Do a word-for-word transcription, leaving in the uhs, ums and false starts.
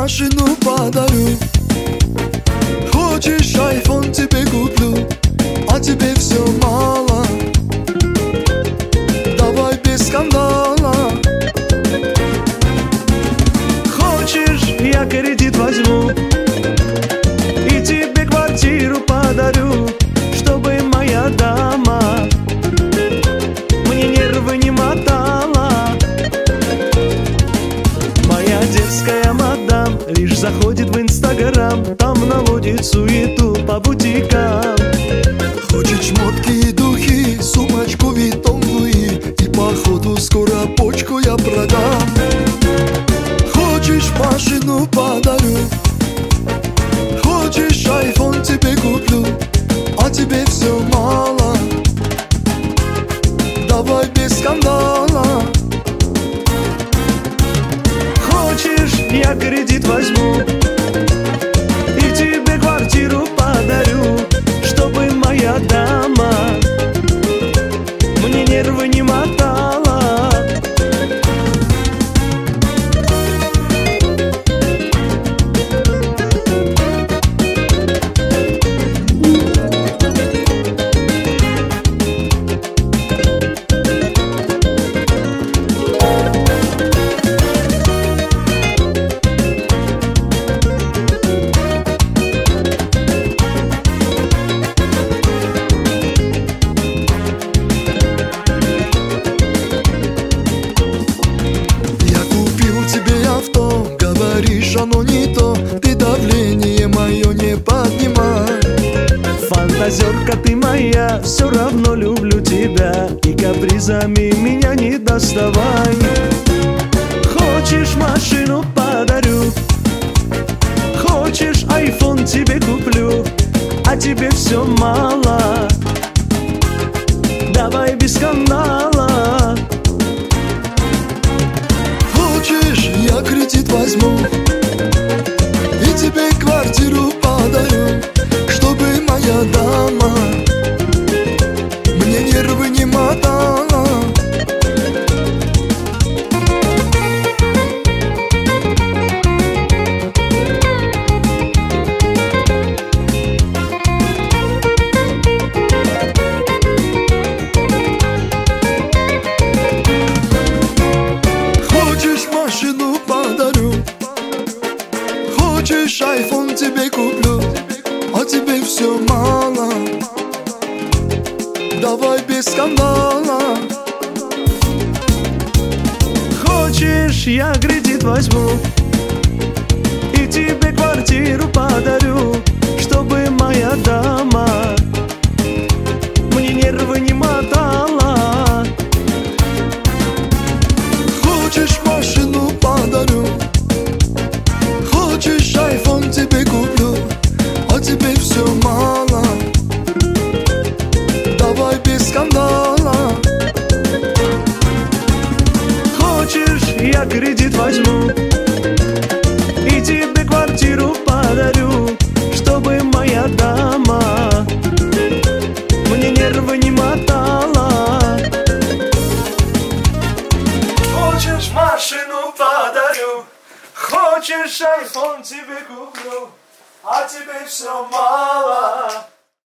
машину подарю, хочешь айфон тебе куплю, а тебе все мало. Давай без скандала. Хочешь, я кредит возьму и тебе квартиру подарю, чтобы моя дама мне нервы не мотала. Моя дерзкая мадам лишь заходит в инстаграм, там наводит суету по бутикам. Хочешь шмотки и духи, сумочку Виттон Луи, и походу скоро почку я продам. Хочешь машину подарю, хочешь айфон тебе куплю, а тебе все мало. Давай без скандала. Хочешь, я кредит возьму и тебе квартиру подарю, чтобы моя дама мне нервы не мотала. Говоришь, оно не то, ты давление мое не поднимай. Фантазерка ты моя, все равно люблю тебя, и капризами меня не доставай. Хочешь, машину подарю, хочешь, айфон тебе куплю, а тебе все мало. Давай без скандала. Хочешь, я кредит возьму и тебе квартиру подарю, чтобы моя дама мне нервы не мотала. Машину подарю, хочешь айфон тебе куплю, а тебе все мало. Давай без скандала. Хочешь, я кредит возьму и тебе квартиру подарю, чтобы моя дама мне нервы не мотала. Хочешь машину подарю, хочешь айфон тебе куплю, а тебе все мало. Давай без скандала. Хочешь, я кредит возьму и тебе квартиру подарю, чтобы моя дама мне нервы не мотала. Хочешь, машину подарю, хочешь, айфон тебе куплю, а тебе все мало.